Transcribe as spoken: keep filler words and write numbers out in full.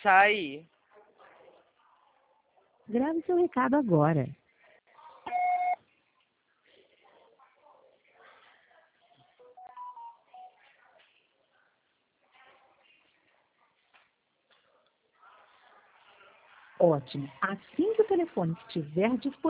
Sai. Grave seu recado agora. Ótimo. Assim que o telefone estiver disponível,